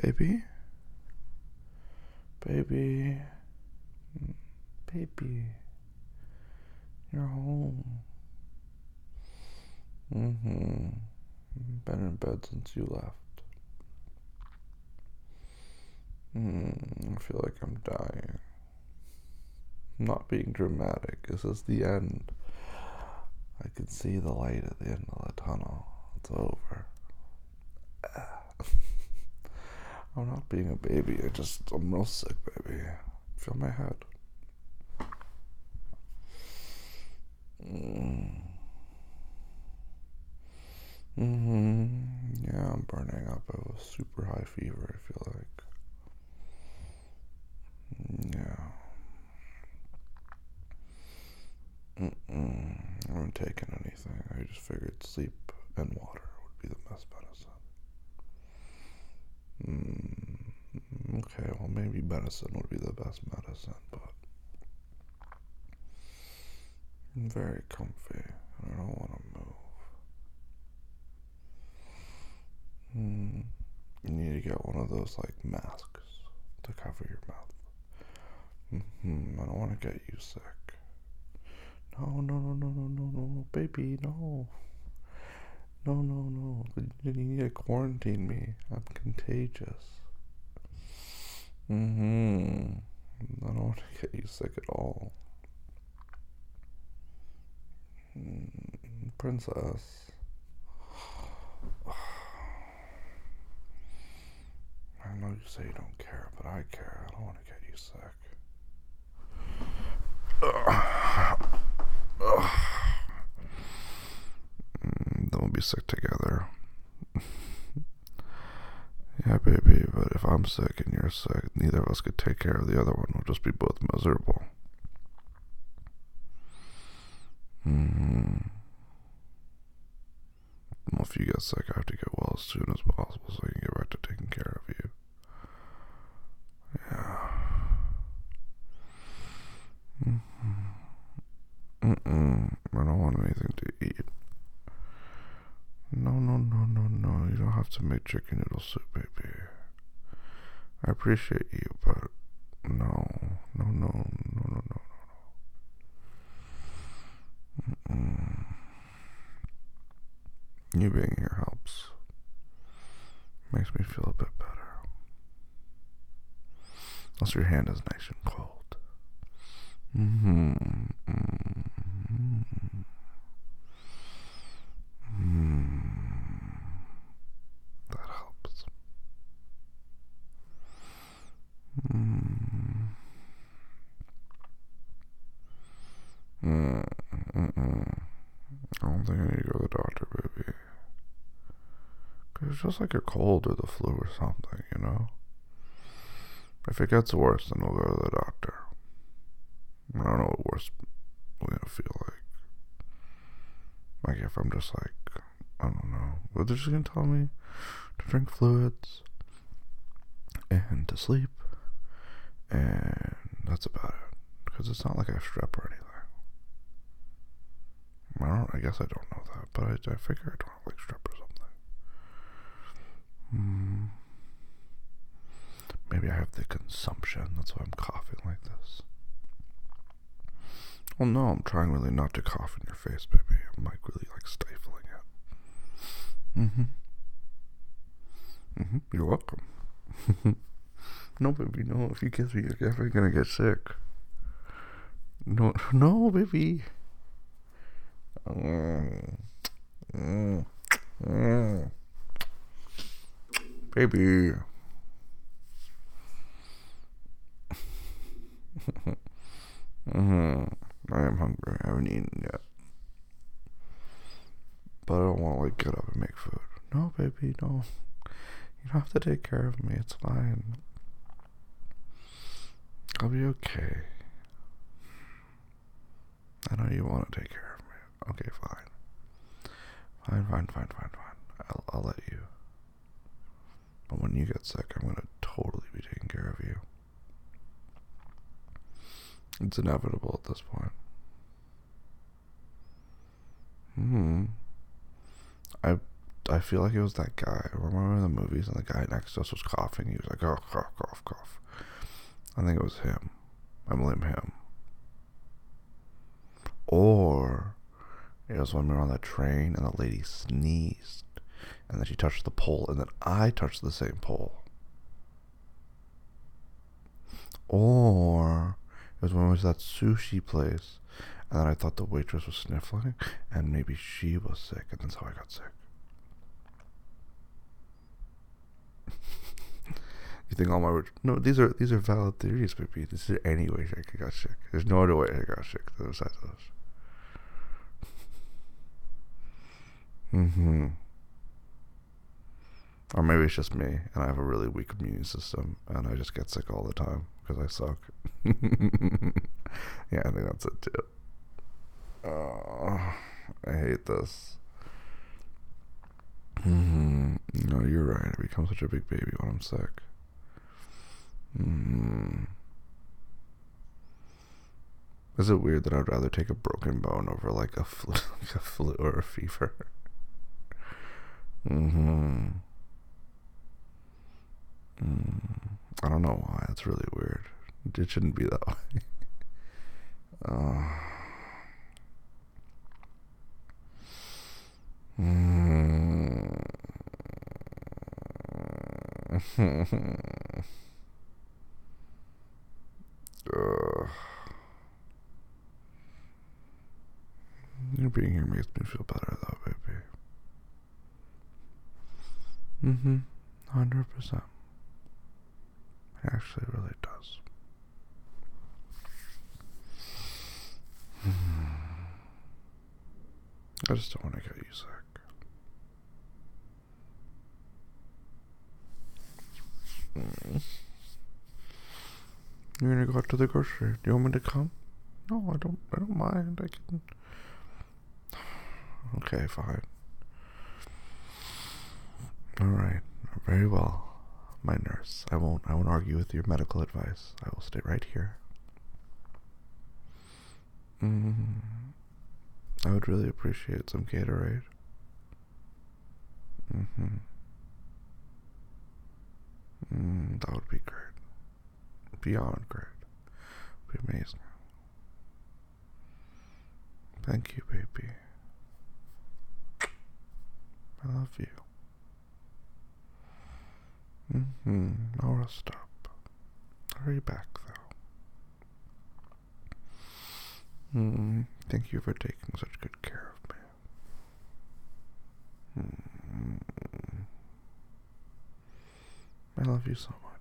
Baby? Baby? Baby? You're home. Been in bed since you left. I feel like I'm dying. I'm not being dramatic. This is the end. I can see the light at the end of the tunnel. It's over. I'm not being a baby. I'm real sick, baby. Feel my head. Yeah, I'm burning up. I have a super high fever, I feel like. Yeah. I haven't taken anything. I just figured sleep and water would be the best medicine. Okay, well, maybe medicine would be the best medicine, but I'm very comfy and I don't want to move. You need to get one of those, like, masks to cover your mouth. I don't want to get you sick. No, baby, no. No. You need to quarantine me. I'm contagious. I don't want to get you sick at all. Princess. I know you say you don't care, but I care. I don't want to get you sick. Then we'll be sick together. Yeah, baby, but if I'm sick and you're sick, neither of us could take care of the other one. We'll just be both miserable. Well, if you get sick, I have to get well as soon as possible so I can get back to taking care of you. Yeah. I don't want anything to eat. No. You don't have to make chicken noodle soup, baby. I appreciate you, but no. You being here helps. Makes me feel a bit better. Unless your hand is nice and cold. That helps. I don't think I need to go to the doctor, baby. Cause it's just like a cold or the flu or something, you know? If it gets worse, then we'll go to the doctor. I don't know what worse will gonna feel like. Like if I'm just like, I don't know. But they're just gonna tell me to drink fluids and to sleep. And that's about it. Because it's not like I have strep or anything. I guess I don't know that, but I figure I don't have like strep or something. Maybe I have the consumption. That's why I'm coughing like this. Well, no, I'm trying really not to cough in your face, baby. I'm like really like stifling it. You're welcome. No, baby, no. If you kiss me, you're definitely gonna get sick. No, baby. Baby. I am hungry. I haven't eaten yet. But I don't want to like get up and make food. No, baby, no. You don't have to take care of me. It's fine. I'll be okay. I know you want to take care of me. Okay, fine. Fine. I'll let you. But when you get sick, I'm gonna totally be taking care of you. It's inevitable at this point. I I feel like it was that guy. I remember in the movies and the guy next to us was coughing. He was like, oh, cough, cough, cough. I think it was him. I blame him. Or it was when we were on the train and the lady sneezed. And then she touched the pole. And then I touched the same pole. Or it was when we was at that sushi place. And then I thought the waitress was sniffling. And maybe she was sick. And that's how I got sick. You think all my words? No, these are valid theories, baby. This is any way I got sick. There's no other way I got sick besides those. Or maybe it's just me, and I have a really weak immune system, and I just get sick all the time because I suck. Yeah, I think that's it too. Oh, I hate this. No, you're right. I become such a big baby when I'm sick. Is it weird that I'd rather take a broken bone over like a flu or a fever? I don't know why. That's really weird. It shouldn't be that way. uh, You being here makes me feel better though, baby. 100%. It actually really does. I just don't want to get you sick. You're gonna go out to the grocery. Do you want me to come? No, I don't. I don't mind. I can. Okay, fine. All right. Very well, my nurse. I won't argue with your medical advice. I will stay right here. I would really appreciate some Gatorade. That would be great. Beyond great. Be amazing. Thank you, baby. I love you. Now rest up. Hurry back, though. Thank you for taking such good care of me. I love you so much.